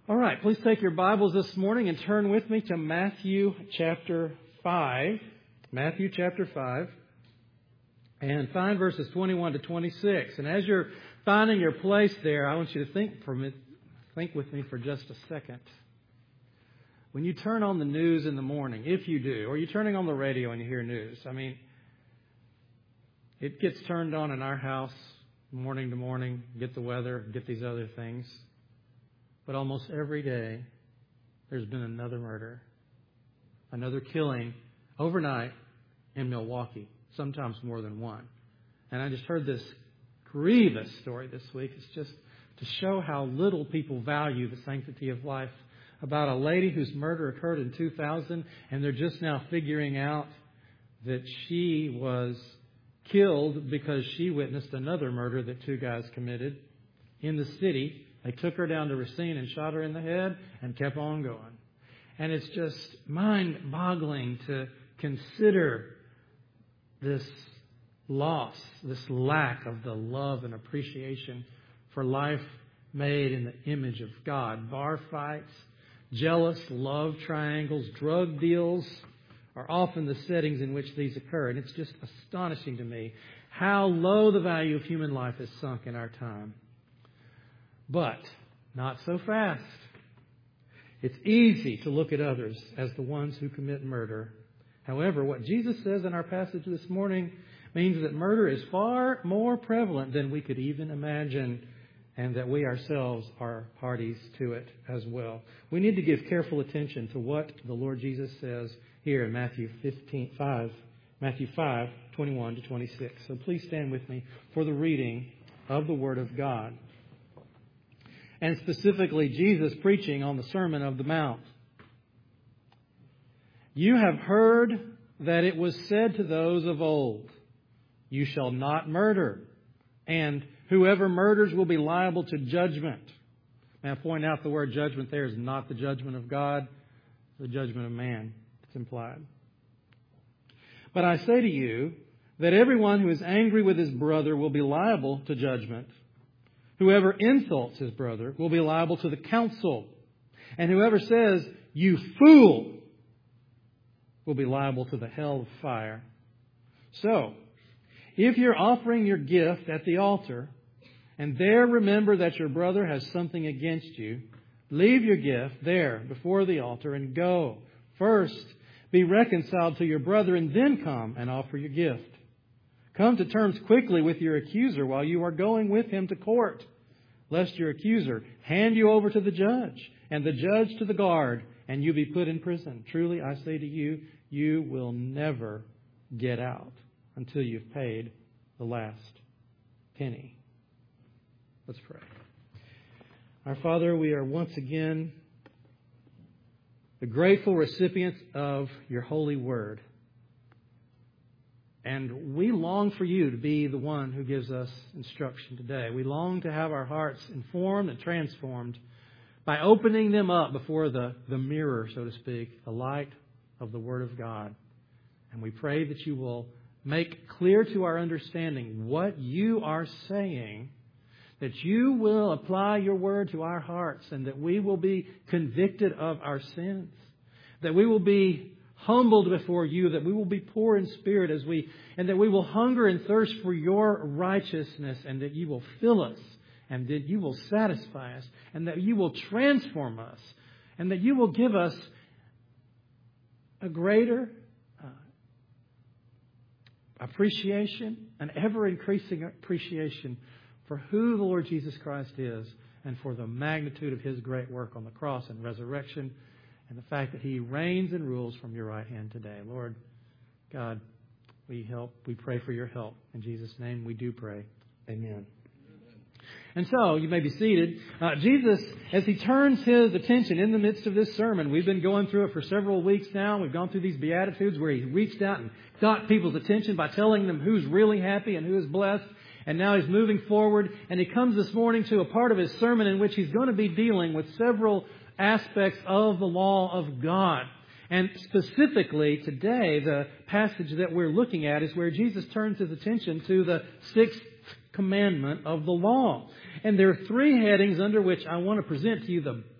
All right, please take your Bibles this morning and turn with me to Matthew chapter 5. Matthew chapter 5. And find verses 21 to 26. And as you're finding your place there, I want you to think with me for just a second. When you turn on the news in the morning, if you do, or you're turning on the radio and you hear news, it gets turned on in our house morning to morning, get the weather, get these other things. But almost every day, there's been another murder, another killing overnight in Milwaukee, sometimes more than one. And I just heard this grievous story this week. It's just to show how little people value the sanctity of life, about a lady whose murder occurred in 2000, and they're just now figuring out that she was killed because she witnessed another murder that two guys committed in the city. They took her down to Racine and shot her in the head and kept on going. And it's just mind-boggling to consider this loss, this lack of the love and appreciation for life made in the image of God. Bar fights, jealous love triangles, drug deals are often the settings in which these occur. And it's just astonishing to me how low the value of human life is sunk in our time. But not so fast. It's easy to look at others as the ones who commit murder. However, what Jesus says in our passage this morning means that murder is far more prevalent than we could even imagine, and that we ourselves are parties to it as well. We need to give careful attention to what the Lord Jesus says here in Matthew 5, 21 to 26. So please stand with me for the reading of the Word of God. And specifically, Jesus preaching on the Sermon of the Mount. You have heard that it was said to those of old, you shall not murder, and whoever murders will be liable to judgment. Now, I point out the word judgment there is not the judgment of God, the judgment of man. It's implied. But I say to you that everyone who is angry with his brother will be liable to judgment. Whoever insults his brother will be liable to the council. And whoever says, you fool, will be liable to the hell of fire. So, if you're offering your gift at the altar, and there remember that your brother has something against you, leave your gift there before the altar and go. First, be reconciled to your brother and then come and offer your gift. Come to terms quickly with your accuser while you are going with him to court, lest your accuser hand you over to the judge, and the judge to the guard, and you be put in prison. Truly, I say to you, you will never get out until you've paid the last penny. Let's pray. Our Father, we are once again the grateful recipients of your holy word. And we long for you to be the one who gives us instruction today. We long to have our hearts informed and transformed by opening them up before the mirror, so to speak, the light of the Word of God. And we pray that you will make clear to our understanding what you are saying, that you will apply your word to our hearts, and that we will be convicted of our sins, that we will be humbled before you, that we will be poor in spirit and that we will hunger and thirst for your righteousness, and that you will fill us, and that you will satisfy us, and that you will transform us, and that you will give us a greater appreciation, an ever-increasing appreciation for who the Lord Jesus Christ is, and for the magnitude of His great work on the cross and resurrection, and the fact that He reigns and rules from your right hand today. Lord God, we pray for your help. In Jesus' name we do pray. Amen. And so, you may be seated. Jesus, as He turns His attention in the midst of this sermon, we've been going through it for several weeks now. We've gone through these Beatitudes where He reached out and got people's attention by telling them who's really happy and who is blessed. And now He's moving forward, and He comes this morning to a part of His sermon in which He's going to be dealing with several aspects of the law of God. And specifically today, the passage that we're looking at is where Jesus turns His attention to the sixth commandment of the law. And there are three headings under which I want to present to you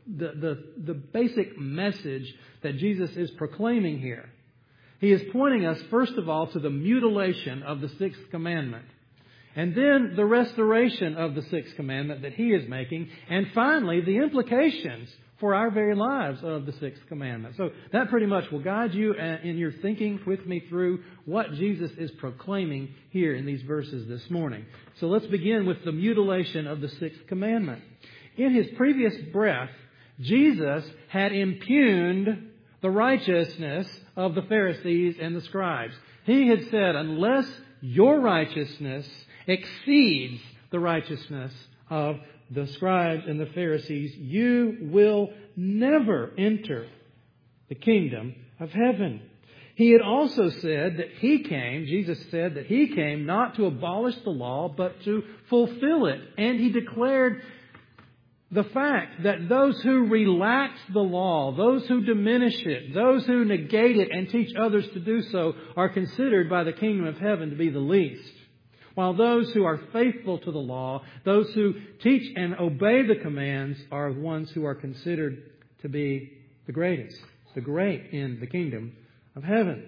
the basic message that Jesus is proclaiming here. He is pointing us, first of all, to the mutilation of the sixth commandment. And then the restoration of the sixth commandment that He is making. And finally, the implications for our very lives of the sixth commandment. So that pretty much will guide you in your thinking with me through what Jesus is proclaiming here in these verses this morning. So let's begin with the mutilation of the sixth commandment. In His previous breath, Jesus had impugned the righteousness of the Pharisees and the scribes. He had said, unless your righteousness exceeds the righteousness of the scribes and the Pharisees, you will never enter the kingdom of heaven. He had also said that Jesus said that He came not to abolish the law, but to fulfill it. And He declared the fact that those who relax the law, those who diminish it, those who negate it and teach others to do so are considered by the kingdom of heaven to be the least. While those who are faithful to the law, those who teach and obey the commands are the ones who are considered to be the greatest, the great in the kingdom of heaven.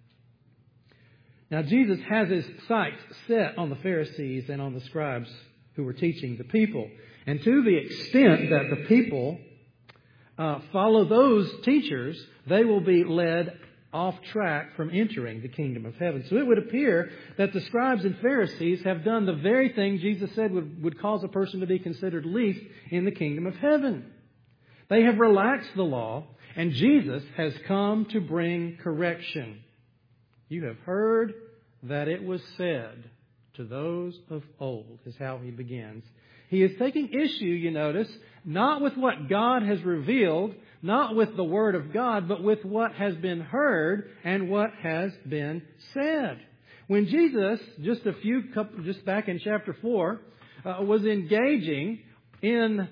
Now Jesus has His sights set on the Pharisees and on the scribes who were teaching the people. And to the extent that the people follow those teachers, they will be led off track from entering the kingdom of heaven. So it would appear that the scribes and Pharisees have done the very thing Jesus said would cause a person to be considered least in the kingdom of heaven. They have relaxed the law, and Jesus has come to bring correction. You have heard that it was said to those of old, is how He begins. He is taking issue, you notice, not with what God has revealed, not with the Word of God, but with what has been heard and what has been said. When Jesus, just back in chapter 4, was engaging in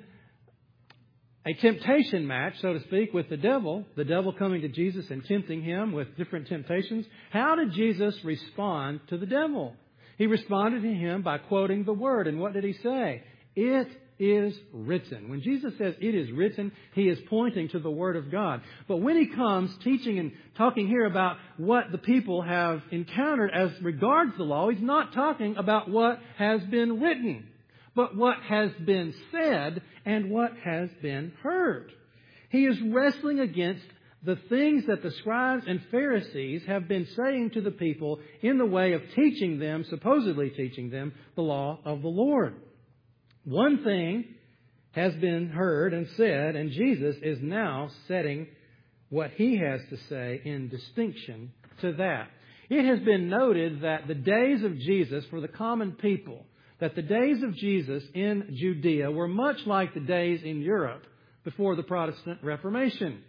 a temptation match, so to speak, with the devil coming to Jesus and tempting Him with different temptations, how did Jesus respond to the devil? He responded to him by quoting the Word. And what did He say? It is written. When Jesus says it is written, He is pointing to the Word of God. But when He comes teaching and talking here about what the people have encountered as regards the law, He's not talking about what has been written, but what has been said and what has been heard. He is wrestling against the things that the scribes and Pharisees have been saying to the people in the way of teaching them, supposedly teaching them, the law of the Lord. One thing has been heard and said, and Jesus is now setting what He has to say in distinction to that. It has been noted that the days of Jesus for the common people, that the days of Jesus in Judea were much like the days in Europe before the Protestant Reformation.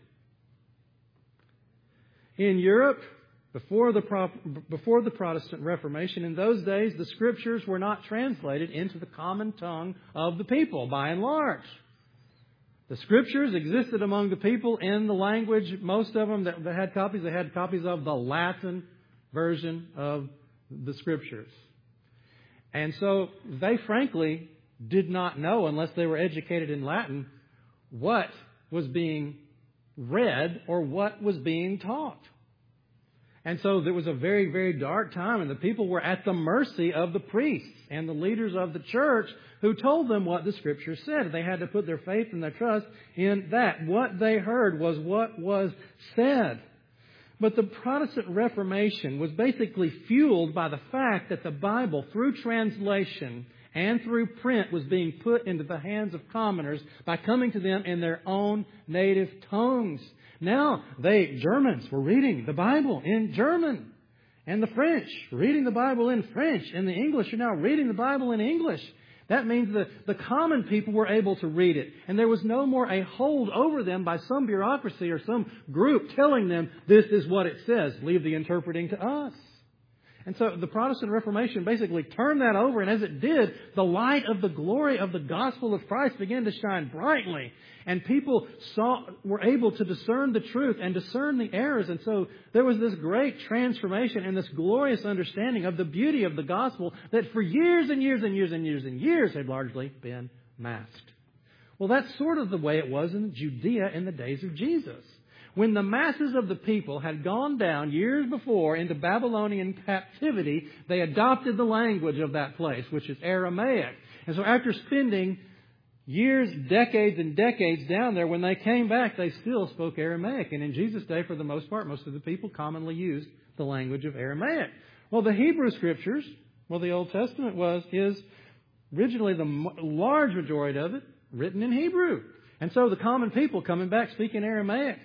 In Europe, before the Protestant Reformation, in those days, the Scriptures were not translated into the common tongue of the people, by and large. The Scriptures existed among the people in the language, most of them that had copies, they had copies of the Latin version of the Scriptures. And so they frankly did not know, unless they were educated in Latin, what was being read or what was being taught. And so there was a very, very dark time, and the people were at the mercy of the priests and the leaders of the church who told them what the Scripture said. They had to put their faith and their trust in that. What they heard was what was said. But the Protestant Reformation was basically fueled by the fact that the Bible, through translation and through print, was being put into the hands of commoners by coming to them in their own native tongues. Now, Germans were reading the Bible in German. And the French were reading the Bible in French. And the English are now reading the Bible in English. That means that the common people were able to read it. And there was no more a hold over them by some bureaucracy or some group telling them, this is what it says. Leave the interpreting to us. And so the Protestant Reformation basically turned that over. And as it did, the light of the glory of the gospel of Christ began to shine brightly. And people were able to discern the truth and discern the errors. And so there was this great transformation and this glorious understanding of the beauty of the gospel that for years and years and years and years and years had largely been masked. Well, that's sort of the way it was in Judea in the days of Jesus. When the masses of the people had gone down years before into Babylonian captivity, they adopted the language of that place, which is Aramaic. And so after spending years, decades and decades down there, when they came back, they still spoke Aramaic. And in Jesus' day, for the most part, most of the people commonly used the language of Aramaic. Well, the Hebrew Scriptures, the Old Testament is originally the large majority of it written in Hebrew. And so the common people coming back speaking Aramaic.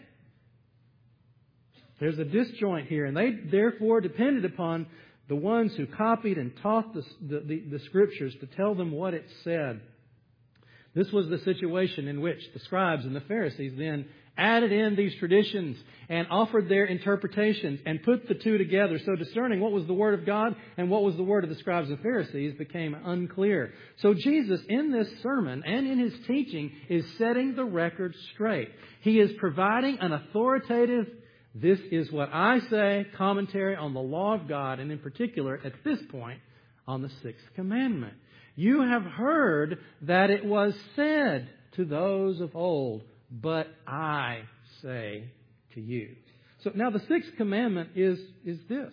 There's a disjoint here, and they therefore depended upon the ones who copied and taught the Scriptures to tell them what it said. This was the situation in which the scribes and the Pharisees then added in these traditions and offered their interpretations and put the two together. So discerning what was the Word of God and what was the word of the scribes and Pharisees became unclear. So Jesus, in this sermon and in His teaching, is setting the record straight. He is providing an authoritative, this is what I say, commentary on the law of God, and in particular, at this point, on the sixth commandment. You have heard that it was said to those of old, but I say to you. So now the sixth commandment is this.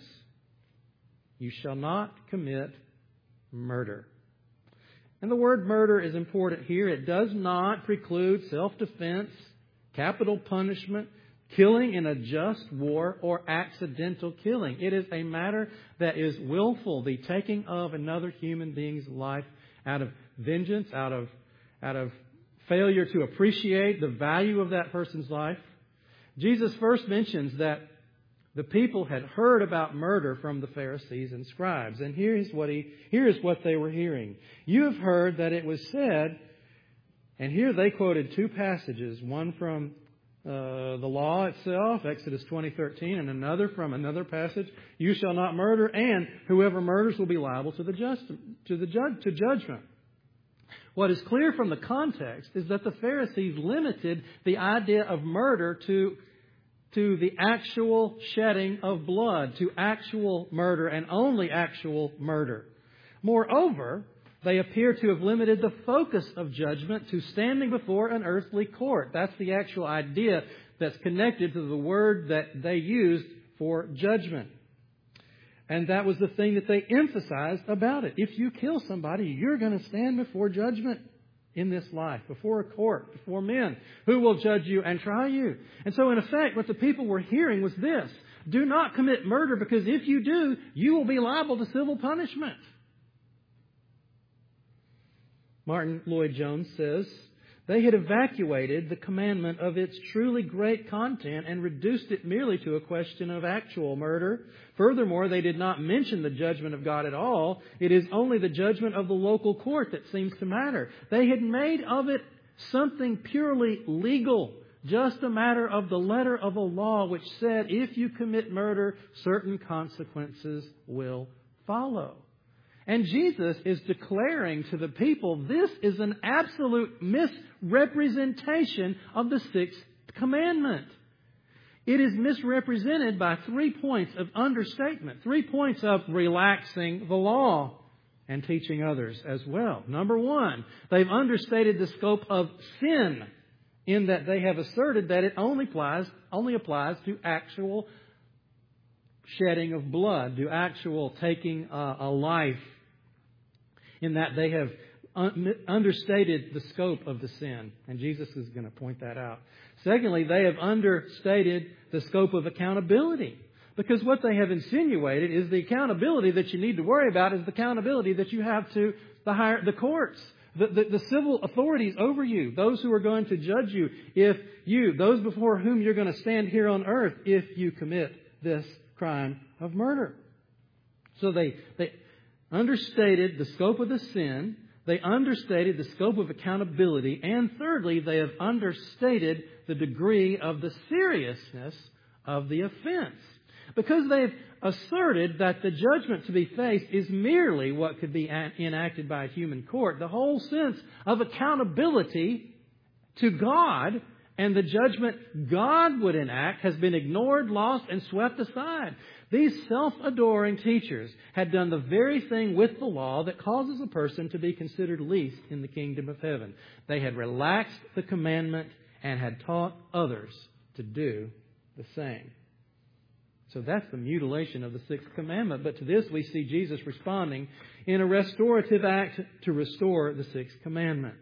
You shall not commit murder. And the word murder is important here. It does not preclude self-defense, capital punishment, killing in a just war, or accidental killing. It is a matter that is willful, the taking of another human being's life out of vengeance, out of failure to appreciate the value of that person's life. Jesus first mentions that the people had heard about murder from the Pharisees and scribes. And here is what they were hearing. You have heard that it was said, and here they quoted two passages, one from the law itself, Exodus 20:13, and another from another passage, you shall not murder, and whoever murders will be liable to judgment. What is clear from the context is that the Pharisees limited the idea of murder to the actual shedding of blood, to actual murder and only actual murder. Moreover, they appear to have limited the focus of judgment to standing before an earthly court. That's the actual idea that's connected to the word that they used for judgment. And that was the thing that they emphasized about it. If you kill somebody, you're going to stand before judgment in this life, before a court, before men who will judge you and try you. And so in effect, what the people were hearing was this: do not commit murder, because if you do, you will be liable to civil punishment. Martin Lloyd-Jones says, they had evacuated the commandment of its truly great content and reduced it merely to a question of actual murder. Furthermore, they did not mention the judgment of God at all. It is only the judgment of the local court that seems to matter. They had made of it something purely legal, just a matter of the letter of a law which said if you commit murder, certain consequences will follow. And Jesus is declaring to the people, this is an absolute misrepresentation of the sixth commandment. It is misrepresented by 3 points of understatement, 3 points of relaxing the law and teaching others as well. Number one, they've understated the scope of sin in that they have asserted that it only applies to actual shedding of blood, to actual taking a life, in that they have understated the scope of the sin. And Jesus is going to point that out. Secondly, they have understated the scope of accountability. Because what they have insinuated is the accountability that you need to worry about is the accountability that you have to the courts, the civil authorities over you, those who are going to judge you, those before whom you're going to stand here on earth if you commit this crime of murder. So they understated the scope of the sin. They understated the scope of accountability. And thirdly, they have understated the degree of the seriousness of the offense. Because they've asserted that the judgment to be faced is merely what could be enacted by a human court, the whole sense of accountability to God And the judgment God would enact has been ignored, lost, and swept aside. These self-adoring teachers had done the very thing with the law that causes a person to be considered least in the kingdom of heaven. They had relaxed the commandment and had taught others to do the same. So that's the mutilation of the sixth commandment. But to this we see Jesus responding in a restorative act to restore the sixth commandment.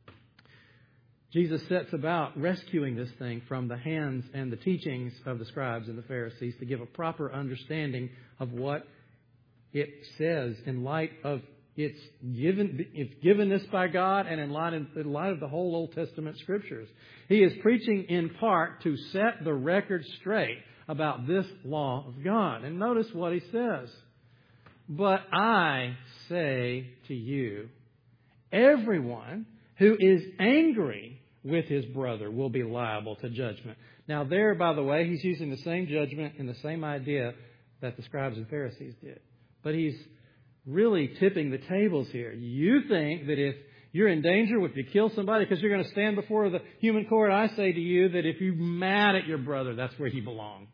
Jesus sets about rescuing this thing from the hands and the teachings of the scribes and the Pharisees to give a proper understanding of what it says in light of its givenness by God and in light of the whole Old Testament Scriptures. He is preaching in part to set the record straight about this law of God. And notice what he says. But I say to you, everyone who is angry with his brother will be liable to judgment. Now there, by the way, he's using the same judgment and the same idea that the scribes and Pharisees did. But he's really tipping the tables here. You think that if you're in danger, if you kill somebody because you're going to stand before the human court, I say to you that if you're mad at your brother, that's where you belong.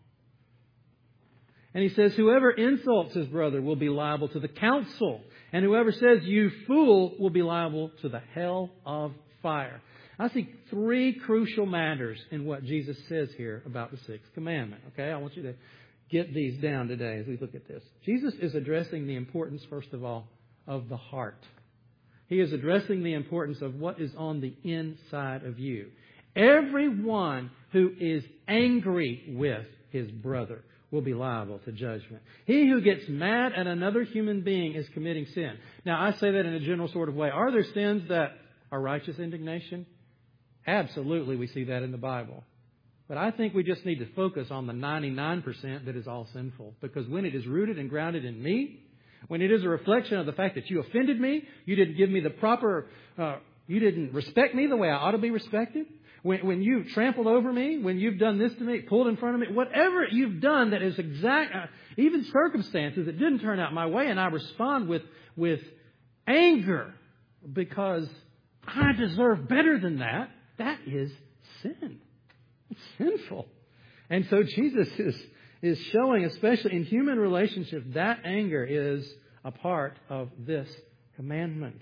And he says, whoever insults his brother will be liable to the council. And whoever says, you fool, will be liable to the hell of fire. I see three crucial matters in what Jesus says here about the sixth commandment. Okay, I want you to get these down today as we look at this. Jesus is addressing the importance, first of all, of the heart. He is addressing the importance of what is on the inside of you. Everyone who is angry with his brother will be liable to judgment. He who gets mad at another human being is committing sin. Now, I say that in a general sort of way. Are there sins that are righteous indignation? Absolutely, we see that in the Bible. But I think we just need to focus on the 99% that is all sinful. Because when it is rooted and grounded in me, when it is a reflection of the fact that you offended me, you didn't give me the proper, you didn't respect me the way I ought to be respected, when you trampled over me, when you've done this to me, pulled in front of me, whatever you've done that is even circumstances that didn't turn out my way, and I respond with anger because I deserve better than that, that is sin. It's sinful. And so Jesus is showing, especially in human relationships, that anger is a part of this commandment.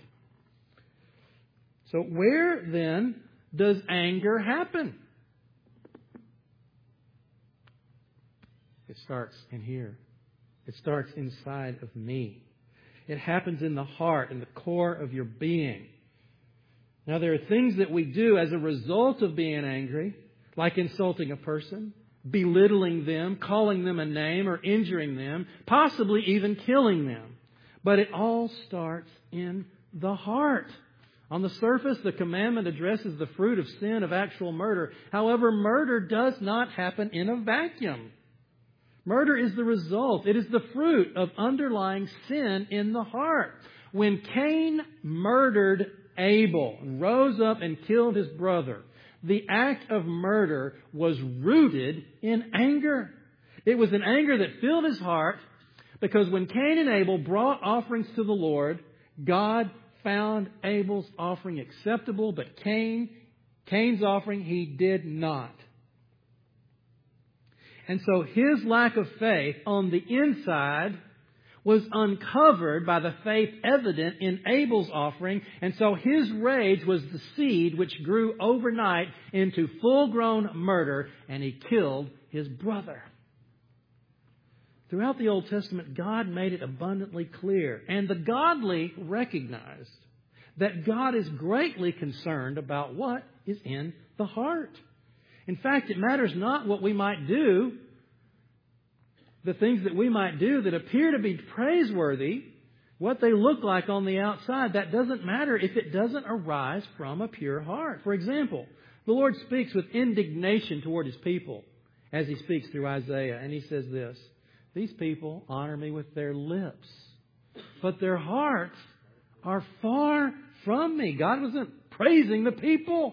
So where then does anger happen? It starts in here. It starts inside of me. It happens in the heart, in the core of your being. Now, there are things that we do as a result of being angry, like insulting a person, belittling them, calling them a name, or injuring them, possibly even killing them. But it all starts in the heart. On the surface, the commandment addresses the fruit of sin of actual murder. However, murder does not happen in a vacuum. Murder is the result. It is the fruit of underlying sin in the heart. When Cain murdered Abel and rose up and killed his brother, the act of murder was rooted in anger. It was an anger that filled his heart because when Cain and Abel brought offerings to the Lord, God found Abel's offering acceptable, but Cain's offering he did not. And so his lack of faith on the inside was uncovered by the faith evident in Abel's offering. And so his rage was the seed which grew overnight into full-grown murder, and he killed his brother. Throughout the Old Testament, God made it abundantly clear, and the godly recognized that God is greatly concerned about what is in the heart. In fact, it matters not what we might do, the things that we might do that appear to be praiseworthy, what they look like on the outside. That doesn't matter if it doesn't arise from a pure heart. For example, the Lord speaks with indignation toward His people as He speaks through Isaiah. And He says this, "These people honor me with their lips, but their hearts are far from me." God wasn't praising the people.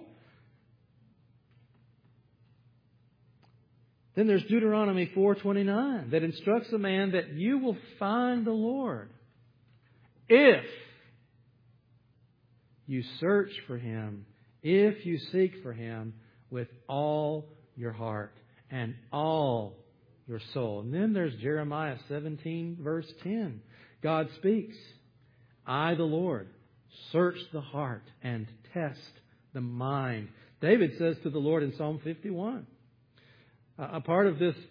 Then there's Deuteronomy 4:29 that instructs a man that you will find the Lord if you search for Him, if you seek for Him with all your heart and all your soul. And then there's Jeremiah 17, verse 10. God speaks, I, the Lord, search the heart and test the mind. David says to the Lord in Psalm 51. A part of the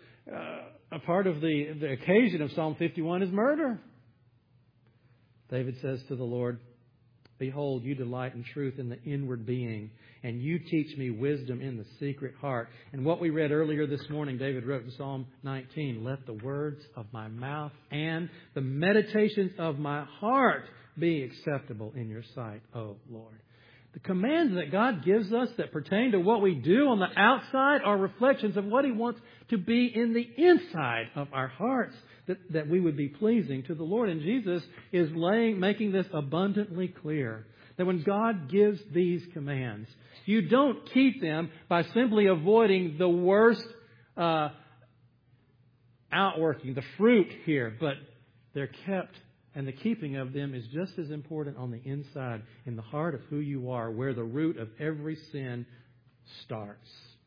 occasion of Psalm 51 is murder. David says to the Lord, behold, you delight in truth in the inward being, and you teach me wisdom in the secret heart. And what we read earlier this morning, David wrote in Psalm 19, let the words of my mouth and the meditations of my heart be acceptable in your sight, O Lord. The commands that God gives us that pertain to what we do on the outside are reflections of what He wants to be in the inside of our hearts, that we would be pleasing to the Lord. And Jesus is making this abundantly clear, that when God gives these commands, you don't keep them by simply avoiding the worst outworking, the fruit here, but they're kept. And the keeping of them is just as important on the inside, in the heart of who you are, where the root of every sin starts.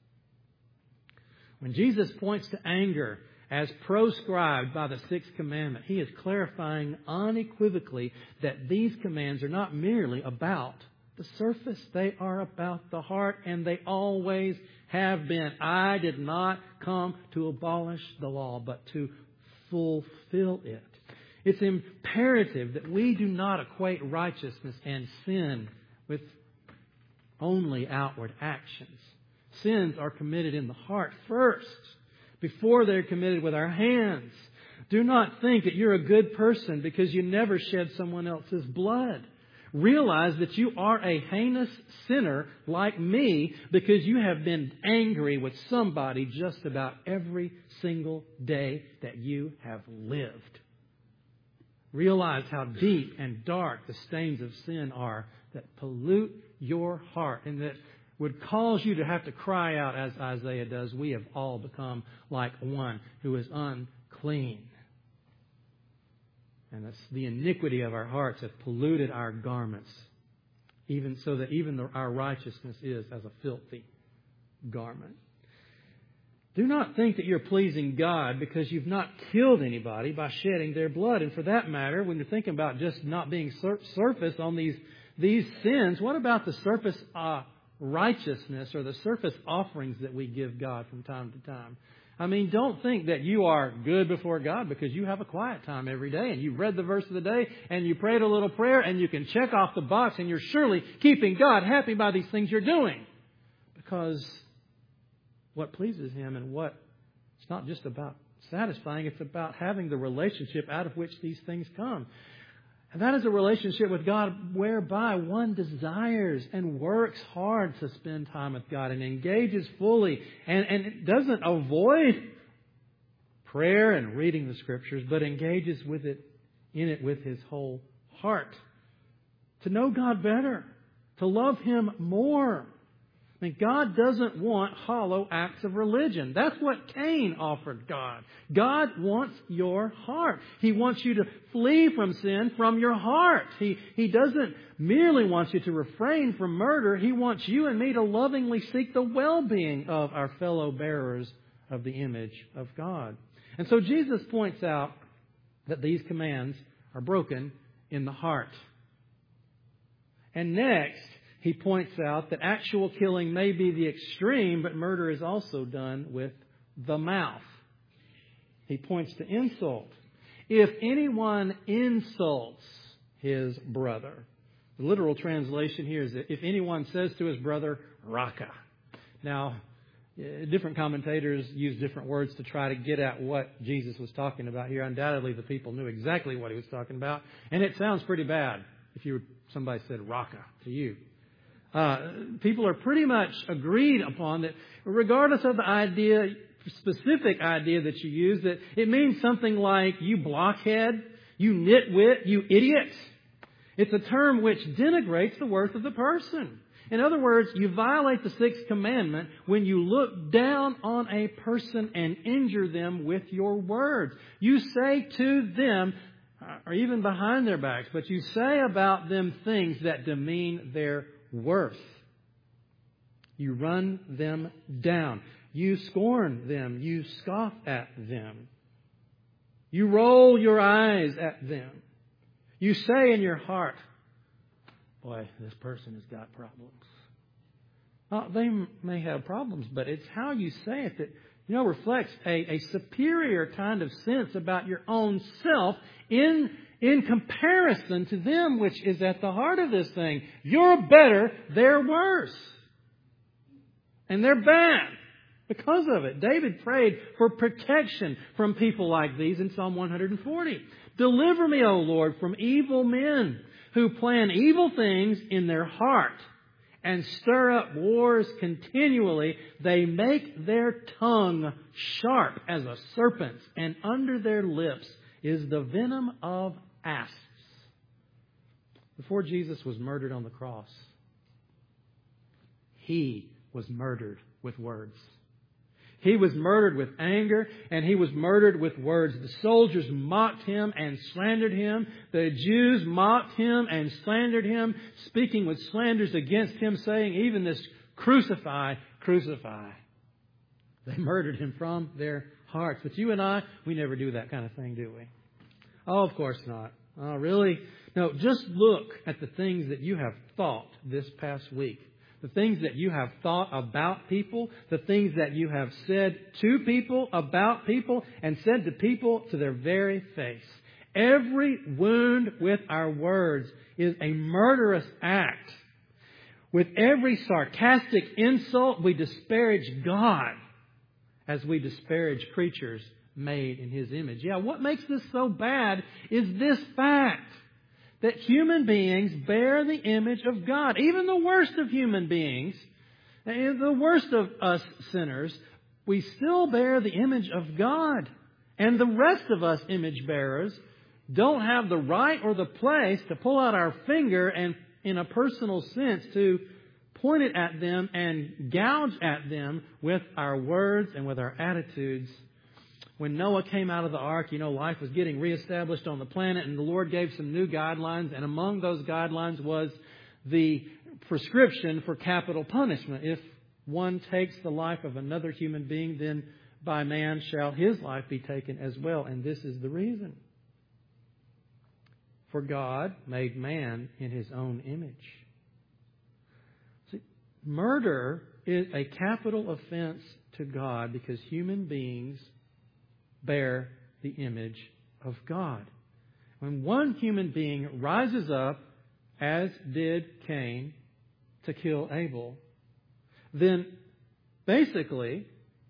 When Jesus points to anger as proscribed by the sixth commandment, He is clarifying unequivocally that these commands are not merely about the surface. They are about the heart, and they always have been. I did not come to abolish the law, but to fulfill it. It's imperative that we do not equate righteousness and sin with only outward actions. Sins are committed in the heart first, before they're committed with our hands. Do not think that you're a good person because you never shed someone else's blood. Realize that you are a heinous sinner like me because you have been angry with somebody just about every single day that you have lived. Realize how deep and dark the stains of sin are that pollute your heart and that would cause you to have to cry out, as Isaiah does, we have all become like one who is unclean. And that's the iniquity of our hearts have polluted our garments, even so that our righteousness is as a filthy garment. Do not think that you're pleasing God because you've not killed anybody by shedding their blood. And for that matter, when you're thinking about just not being surface on these sins, what about the surface righteousness or the surface offerings that we give God from time to time? I mean, don't think that you are good before God because you have a quiet time every day and you've read the verse of the day and you prayed a little prayer and you can check off the box and you're surely keeping God happy by these things you're doing. Because what pleases Him and what it's not just about satisfying, it's about having the relationship out of which these things come. And that is a relationship with God whereby one desires and works hard to spend time with God and engages fully and doesn't avoid prayer and reading the Scriptures, but engages in it with his whole heart. To know God better, to love Him more. I mean, God doesn't want hollow acts of religion. That's what Cain offered God. God wants your heart. He wants you to flee from sin from your heart. He doesn't merely want you to refrain from murder. He wants you and me to lovingly seek the well-being of our fellow bearers of the image of God. And so Jesus points out that these commands are broken in the heart. And next, He points out that actual killing may be the extreme, but murder is also done with the mouth. He points to insult. If anyone insults his brother. The literal translation here is that if anyone says to his brother, Raka. Now, different commentators use different words to try to get at what Jesus was talking about here. Undoubtedly, the people knew exactly what He was talking about. And it sounds pretty bad if somebody said Raka to you. People are pretty much agreed upon that regardless of the specific idea that you use, that it means something like you blockhead, you nitwit, you idiot. It's a term which denigrates the worth of the person. In other words, you violate the sixth commandment when you look down on a person and injure them with your words. You say to them, or even behind their backs, but you say about them things that demean their worth. You run them down. You scorn them. You scoff at them. You roll your eyes at them. You say in your heart, boy, this person has got problems. They may have problems, but it's how you say it that, reflects a superior kind of sense about your own self in comparison to them, which is at the heart of this thing. You're better, they're worse. And they're bad because of it. David prayed for protection from people like these in Psalm 140. Deliver me, O Lord, from evil men who plan evil things in their heart and stir up wars continually. They make their tongue sharp as a serpent's, and under their lips is the venom of asps. Before Jesus was murdered on the cross, He was murdered with words. He was murdered with anger, and He was murdered with words. The soldiers mocked Him and slandered Him. The Jews mocked Him and slandered Him, speaking with slanders against Him, saying even this, crucify, crucify. They murdered Him from their hearts. But you and I, we never do that kind of thing, do we? Oh, of course not. Oh, really? No, just look at the things that you have thought this past week. The things that you have thought about people, the things that you have said to people, about people, and said to people to their very face. Every wound with our words is a murderous act. With every sarcastic insult, we disparage God as we disparage creatures made in His image. Yeah, what makes this so bad is this fact. That human beings bear the image of God. Even the worst of human beings, the worst of us sinners, we still bear the image of God. And the rest of us image bearers don't have the right or the place to pull out our finger and, in a personal sense, to point it at them and gouge at them with our words and with our attitudes. When Noah came out of the ark, life was getting reestablished on the planet, and the Lord gave some new guidelines. And among those guidelines was the prescription for capital punishment. If one takes the life of another human being, then by man shall his life be taken as well. And this is the reason. For God made man in His own image. See, murder is a capital offense to God because human beings bear the image of God. When one human being rises up, as did Cain, to kill Abel, then basically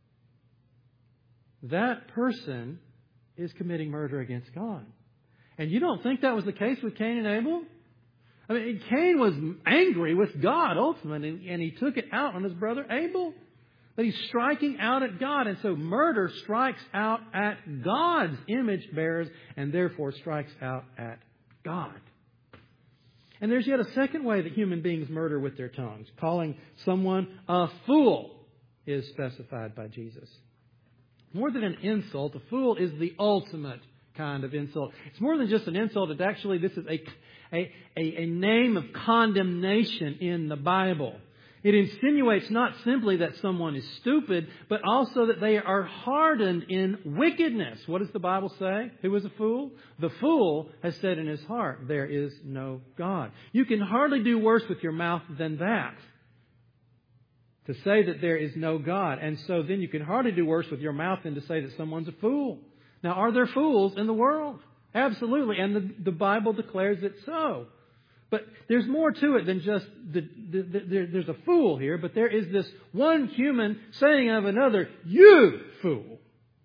that person is committing murder against God. And you don't think that was the case with Cain and Abel? I mean, Cain was angry with God ultimately, and he took it out on his brother Abel. But he's striking out at God. And so murder strikes out at God's image bearers and therefore strikes out at God. And there's yet a second way that human beings murder with their tongues. Calling someone a fool is specified by Jesus. More than an insult, a fool is the ultimate kind of insult. It's more than just an insult. It's actually, this is a name of condemnation in the Bible. It insinuates not simply that someone is stupid, but also that they are hardened in wickedness. What does the Bible say? Who is a fool? The fool has said in his heart, there is no God. You can hardly do worse with your mouth than that. To say that there is no God. And so then you can hardly do worse with your mouth than to say that someone's a fool. Now, are there fools in the world? Absolutely. And the Bible declares it so. But there's more to it than just there's a fool here, but there is this one human saying of another, you fool.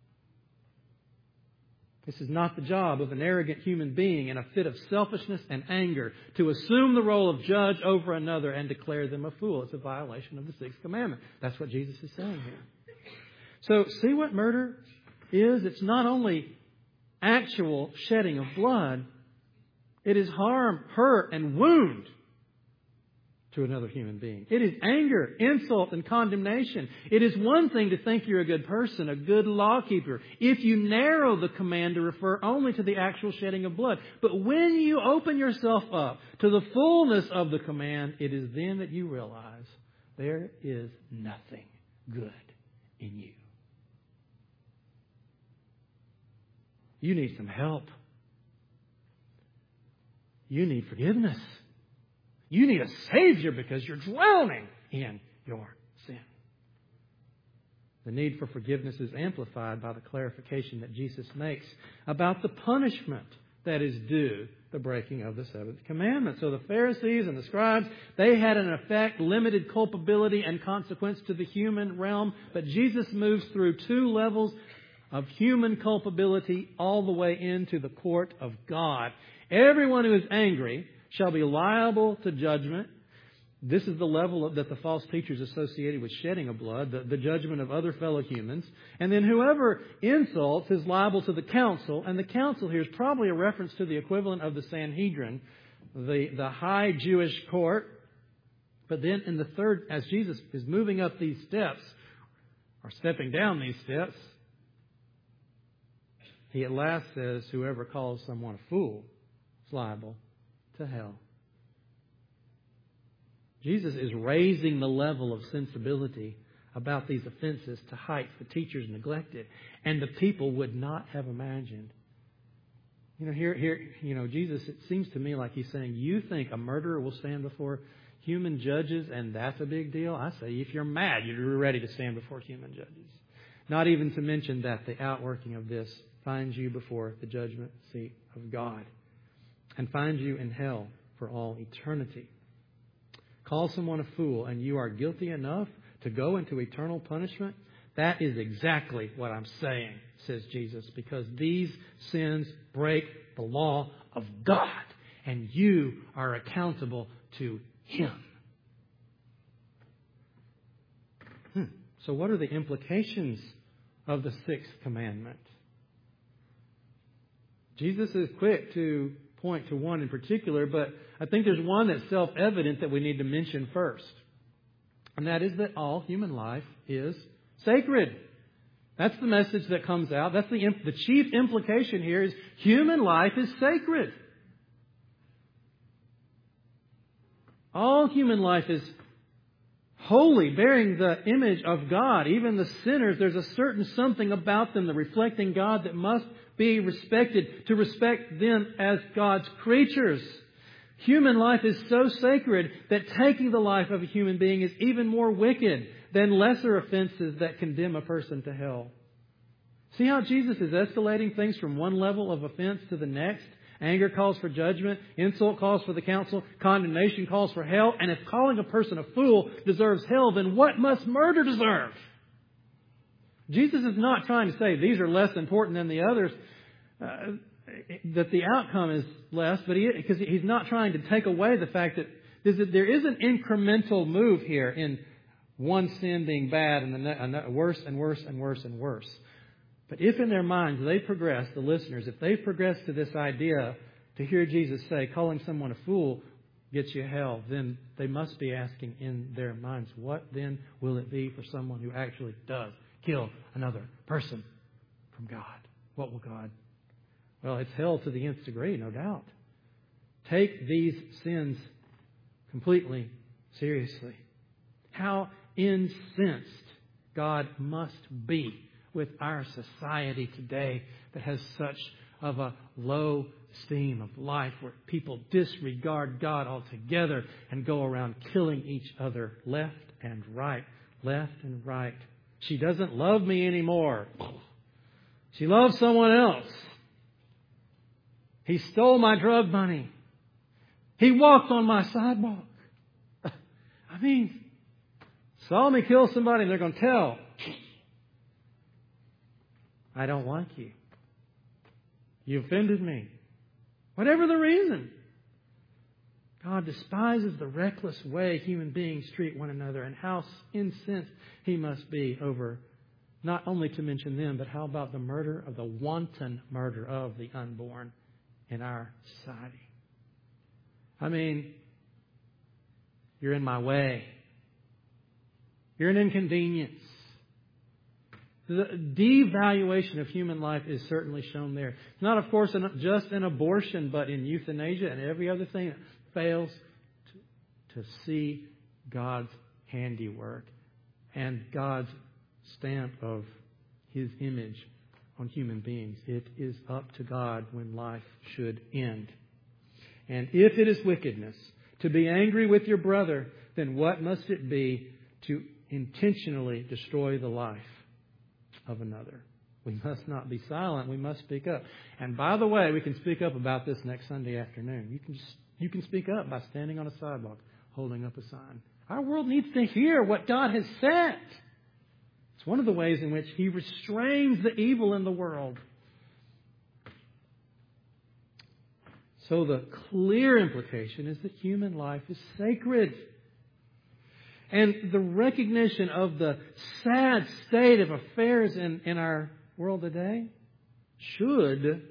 This is not the job of an arrogant human being in a fit of selfishness and anger to assume the role of judge over another and declare them a fool. It's a violation of the sixth commandment. That's what Jesus is saying here. So see what murder is? It's not only actual shedding of blood. It is harm, hurt, and wound to another human being. It is anger, insult, and condemnation. It is one thing to think you're a good person, a good lawkeeper, if you narrow the command to refer only to the actual shedding of blood. But when you open yourself up to the fullness of the command, it is then that you realize there is nothing good in you. You need some help. You need forgiveness. You need a Savior because you're drowning in your sin. The need for forgiveness is amplified by the clarification that Jesus makes about the punishment that is due the breaking of the seventh commandment. So the Pharisees and the scribes, they had in effect limited culpability and consequence to the human realm, but Jesus moves through two levels of human culpability all the way into the court of God. Everyone who is angry shall be liable to judgment. This is the level that the false teachers associated with shedding of blood, the judgment of other fellow humans. And then whoever insults is liable to the council. And the council here is probably a reference to the equivalent of the Sanhedrin, the high Jewish court. But then in the third, as Jesus is moving up these steps, or stepping down these steps, he at last says, whoever calls someone a fool is liable to hell. Jesus is raising the level of sensibility about these offenses to heights the teachers neglected and the people would not have imagined. Jesus, it seems to me like he's saying, you think a murderer will stand before human judges and that's a big deal? I say, if you're mad, you're ready to stand before human judges. Not even to mention that the outworking of this finds you before the judgment seat of God and finds you in hell for all eternity. Call someone a fool and you are guilty enough to go into eternal punishment? That is exactly what I'm saying, says Jesus, because these sins break the law of God and you are accountable to Him. So what are the implications of the sixth commandment? Jesus is quick to point to one in particular, but I think there's one that's self-evident that we need to mention first. And that is that all human life is sacred. That's the message that comes out. That's the chief implication here is human life is sacred. All human life is holy, bearing the image of God. Even the sinners, there's a certain something about them, the reflecting God, that must be respected, to respect them as God's creatures. Human life is so sacred that taking the life of a human being is even more wicked than lesser offenses that condemn a person to hell. See how Jesus is escalating things from one level of offense to the next? Anger calls for judgment. Insult calls for the council. Condemnation calls for hell. And if calling a person a fool deserves hell, then what must murder deserve? Jesus is not trying to say these are less important than the others, that the outcome is less, but because he's not trying to take away the fact that there is an incremental move here in one sin being bad and worse and worse and worse and worse. But if in their minds they progress, the listeners, if they progress to this idea to hear Jesus say, calling someone a fool gets you hell, then they must be asking in their minds, what then will it be for someone who actually does kill another person from God? What will God? Well, it's hell to the nth degree, no doubt. Take these sins completely seriously. How incensed God must be with our society today that has such of a low esteem of life, where people disregard God altogether and go around killing each other left and right, left and right. She doesn't love me anymore. She loves someone else. He stole my drug money. He walked on my sidewalk. I mean, saw me kill somebody and they're going to tell. I don't like you. You offended me. Whatever the reason. God despises the reckless way human beings treat one another and how incensed He must be over, not only to mention them, but how about the murder of the wanton murder of the unborn in our society. I mean, you're in my way. You're an inconvenience. The devaluation of human life is certainly shown there. It's not, of course, just in abortion, but in euthanasia and every other thing that fails to see God's handiwork and God's stamp of His image on human beings. It is up to God when life should end. And if it is wickedness to be angry with your brother, then what must it be to intentionally destroy the life of another? We must not be silent. We must speak up. And by the way, we can speak up about this next Sunday afternoon. You can speak up by standing on a sidewalk, holding up a sign. Our world needs to hear what God has said. It's one of the ways in which He restrains the evil in the world. So the clear implication is that human life is sacred. And the recognition of the sad state of affairs in our world today should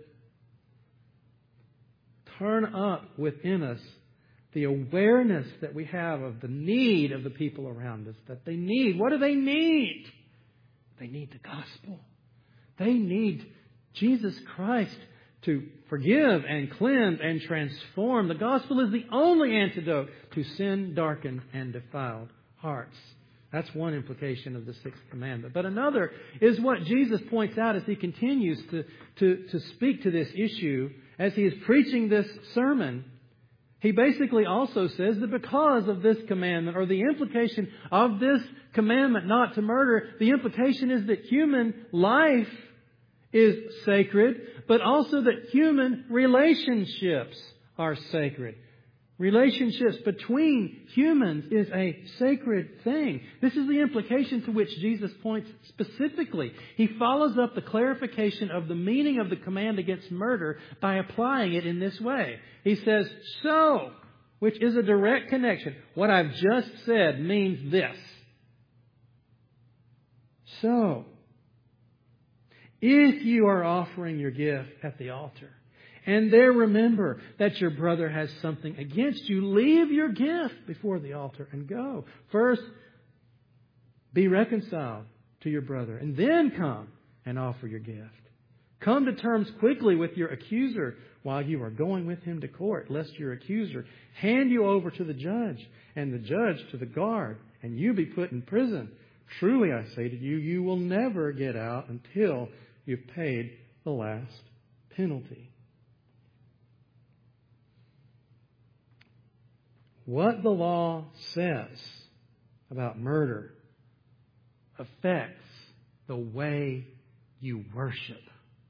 turn up within us the awareness that we have of the need of the people around us, that they need. What do they need? They need the gospel. They need Jesus Christ to forgive and cleanse and transform. The gospel is the only antidote to sin, darkened, and defiled hearts. That's one implication of the sixth commandment. But another is what Jesus points out as He continues to speak to this issue, as He is preaching this sermon. He basically also says that because of this commandment, or the implication of this commandment not to murder, the implication is that human life is sacred, but also that human relationships are sacred. Relationships between humans is a sacred thing. This is the implication to which Jesus points specifically. He follows up the clarification of the meaning of the command against murder by applying it in this way. He says, so, which is a direct connection. What I've just said means this. So, if you are offering your gift at the altar, and there remember that your brother has something against you, leave your gift before the altar and go. First, be reconciled to your brother, and then come and offer your gift. Come to terms quickly with your accuser while you are going with him to court, lest your accuser hand you over to the judge, and the judge to the guard, and you be put in prison. Truly, I say to you, you will never get out until you've paid the last penalty. What the law says about murder affects the way you worship.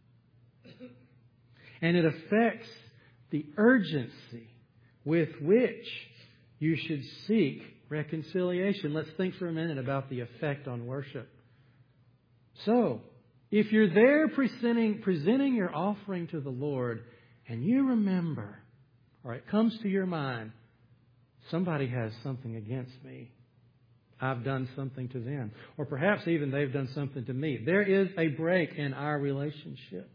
And it affects the urgency with which you should seek reconciliation. Let's think for a minute about the effect on worship. So, if you're there presenting your offering to the Lord, and you remember, or it comes to your mind, somebody has something against me. I've done something to them. Or perhaps even they've done something to me. There is a break in our relationship.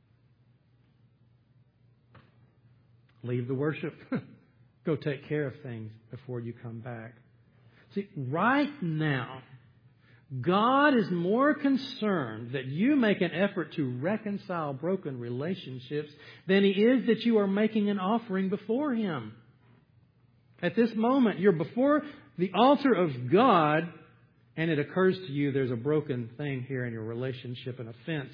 Leave the worship. Go take care of things before you come back. See, right now, God is more concerned that you make an effort to reconcile broken relationships than He is that you are making an offering before Him. At this moment, you're before the altar of God, and it occurs to you there's a broken thing here in your relationship, an offense.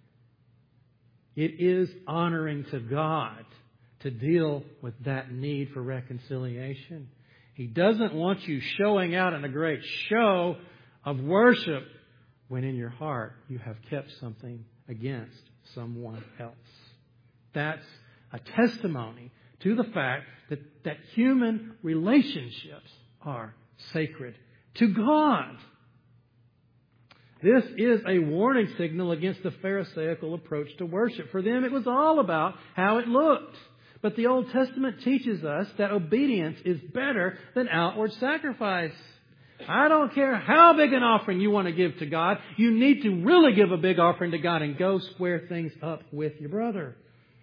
It is honoring to God to deal with that need for reconciliation. He doesn't want you showing out in a great show of worship when in your heart you have kept something against someone else. That's a testimony to the fact that human relationships are sacred to God. This is a warning signal against the Pharisaical approach to worship. For them, it was all about how it looked. But the Old Testament teaches us that obedience is better than outward sacrifice. I don't care how big an offering you want to give to God. You need to really give a big offering to God and go square things up with your brother.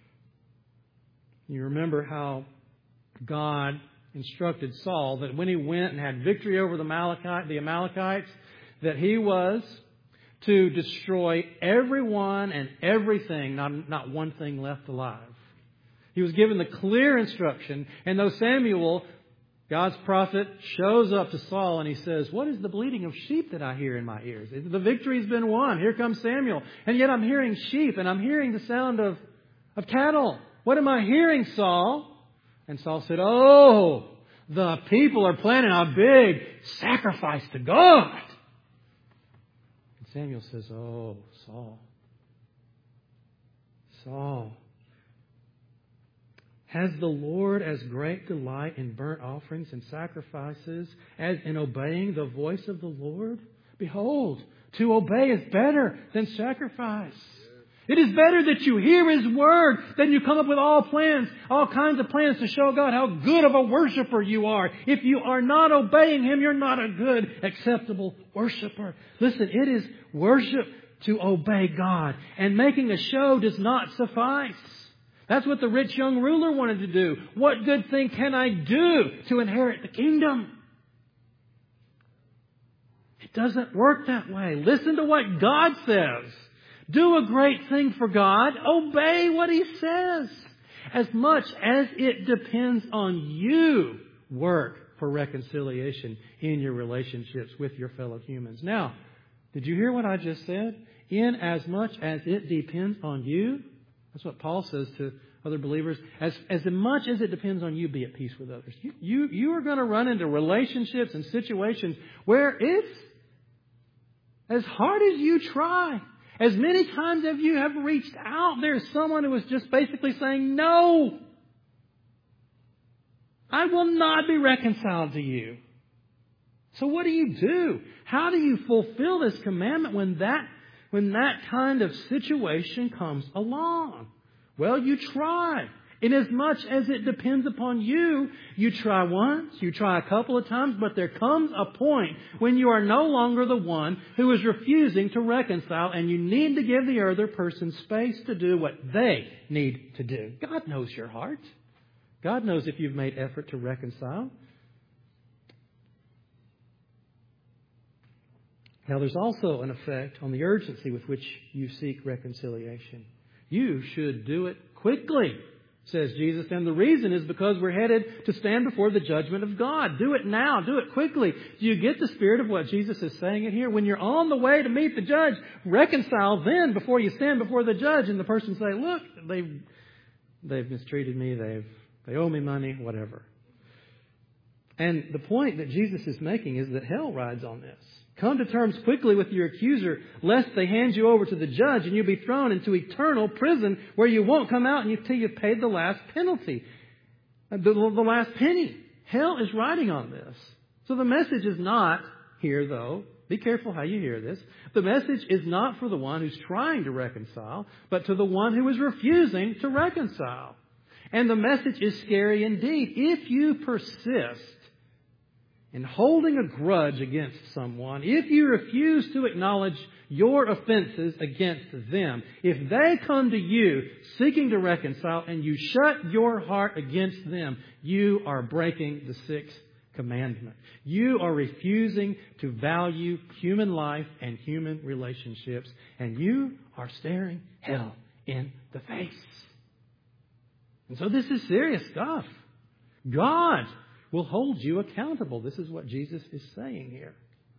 You remember how God instructed Saul that when he went and had victory over the Amalekites, that he was to destroy everyone and everything, not one thing left alive. He was given the clear instruction, and though Samuel God's prophet shows up to Saul and he says, what is the bleating of sheep that I hear in my ears? The victory's been won. Here comes Samuel. And yet I'm hearing sheep and I'm hearing the sound of cattle. What am I hearing, Saul? And Saul said, oh, the people are planning a big sacrifice to God. And Samuel says, oh, Saul, has the Lord as great delight in burnt offerings and sacrifices as in obeying the voice of the Lord? Behold, to obey is better than sacrifice. It is better that you hear His Word than you come up with all kinds of plans to show God how good of a worshiper you are. If you are not obeying Him, you're not a good, acceptable worshiper. Listen, it is worship to obey God. And making a show does not suffice. That's what the rich young ruler wanted to do. What good thing can I do to inherit the kingdom? It doesn't work that way. Listen to what God says. Do a great thing for God. Obey what He says. As much as it depends on you, work for reconciliation in your relationships with your fellow humans. Now, did you hear what I just said? In as much as it depends on you. That's what Paul says to other believers. As much as it depends on you, be at peace with others. You are going to run into relationships and situations where it's as hard as you try. As many times as you have reached out, there's someone who is just basically saying, no, I will not be reconciled to you. So what do you do? How do you fulfill this commandment when that kind of situation comes along? Well, you try. Inasmuch as it depends upon you, you try once, you try a couple of times, but there comes a point when you are no longer the one who is refusing to reconcile, and you need to give the other person space to do what they need to do. God knows your heart. God knows if you've made effort to reconcile. Now, there's also an effect on the urgency with which you seek reconciliation. You should do it quickly, says Jesus. And the reason is because we're headed to stand before the judgment of God. Do it now. Do it quickly. Do you get the spirit of what Jesus is saying it here? When you're on the way to meet the judge, reconcile then before you stand before the judge and the person say, look, they've mistreated me. They owe me money, whatever. And the point that Jesus is making is that hell rides on this. Come to terms quickly with your accuser, lest they hand you over to the judge and you'll be thrown into eternal prison where you won't come out until you've paid the last penalty, the last penny. Hell is riding on this. So the message is not here, though. Be careful how you hear this. The message is not for the one who's trying to reconcile, but to the one who is refusing to reconcile. And the message is scary indeed. If you persist in holding a grudge against someone, if you refuse to acknowledge your offenses against them, if they come to you seeking to reconcile and you shut your heart against them, you are breaking the sixth commandment. You are refusing to value human life and human relationships, and you are staring hell in the face. And so this is serious stuff. God will hold you accountable. This is what Jesus is saying here.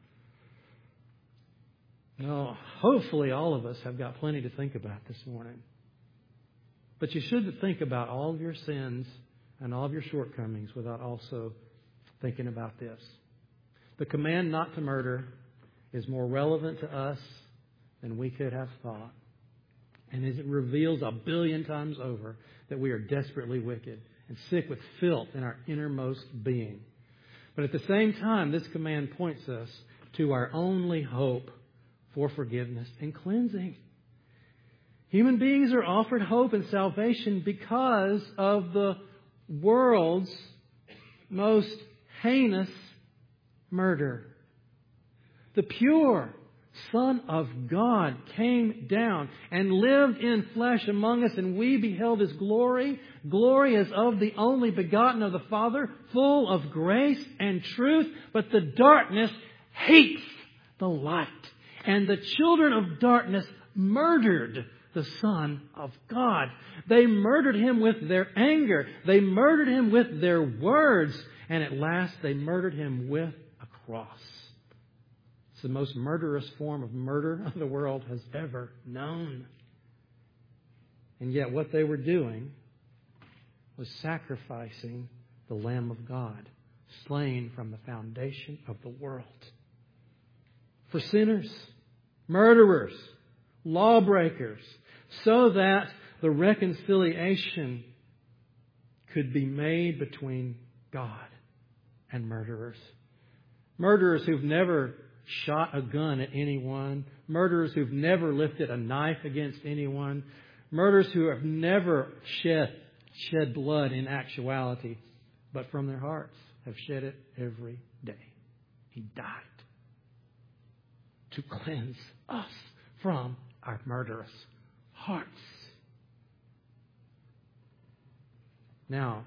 Now, hopefully all of us have got plenty to think about this morning. But you shouldn't think about all of your sins and all of your shortcomings without also thinking about this. The command not to murder is more relevant to us than we could have thought. And it reveals 1 billion times over that we are desperately wicked and sick with filth in our innermost being. But at the same time, this command points us to our only hope for forgiveness and cleansing. Human beings are offered hope and salvation because of the world's most heinous murder. The pure Son of God came down and lived in flesh among us, and we beheld His glory. Glory as of the only begotten of the Father, full of grace and truth. But the darkness hates the light, and the children of darkness murdered the Son of God. They murdered Him with their anger. They murdered Him with their words. And at last they murdered Him with a cross. It's the most murderous form of murder the world has ever known. And yet what they were doing was sacrificing the Lamb of God, slain from the foundation of the world. For sinners, murderers, lawbreakers, so that the reconciliation could be made between God and murderers. Murderers who've never shot a gun at anyone. Murderers who've never lifted a knife against anyone. Murderers who have never shed blood in actuality, but from their hearts have shed it every day. He died to cleanse us from our murderous hearts. Now,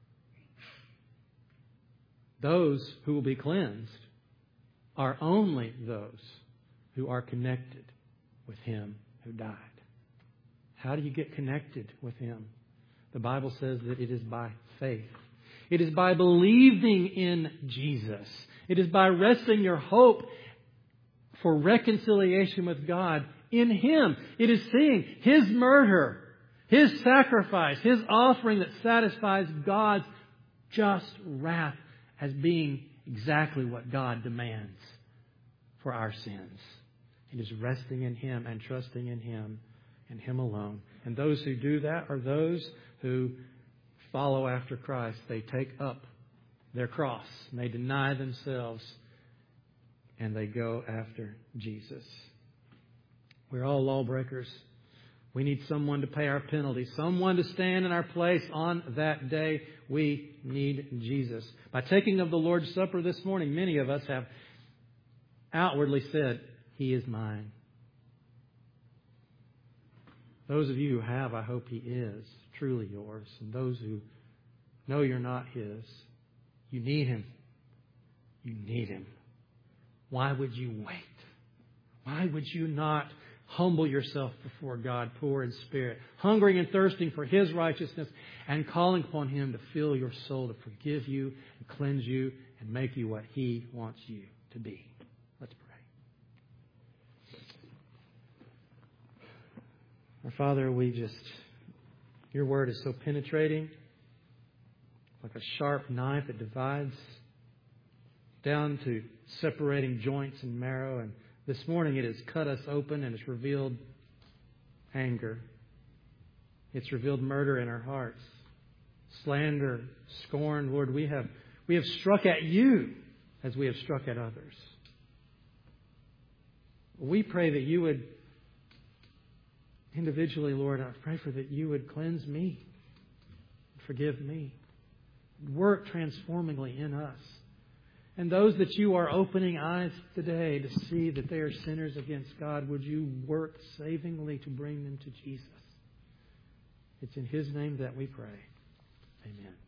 those who will be cleansed are only those who are connected with Him who died. How do you get connected with Him? The Bible says that it is by faith. It is by believing in Jesus. It is by resting your hope for reconciliation with God in Him. It is seeing His murder, His sacrifice, His offering that satisfies God's just wrath as being exactly what God demands for our sins. It is resting in Him and trusting in Him and Him alone. And those who do that are those who follow after Christ. They take up their cross. And they deny themselves. And they go after Jesus. We're all lawbreakers. We need someone to pay our penalty. Someone to stand in our place on that day. We need Jesus. By taking of the Lord's Supper this morning, many of us have outwardly said, He is mine. Those of you who have, I hope He is truly yours. And those who know you're not His, you need Him. You need Him. Why would you wait? Why would you not humble yourself before God, poor in spirit, hungering and thirsting for His righteousness, and calling upon Him to fill your soul, to forgive you and cleanse you and make you what He wants you to be? Let's pray. Our Father, Your Word is so penetrating, like a sharp knife that divides down to separating joints and marrow. And this morning it has cut us open and it's revealed anger. It's revealed murder in our hearts. Slander, scorn. Lord, we have struck at You as we have struck at others. We pray that You would individually, Lord, I pray for that You would cleanse me, forgive me, work transformingly in us. And those that You are opening eyes today to see that they are sinners against God, would You work savingly to bring them to Jesus? It's in His name that we pray. Amen.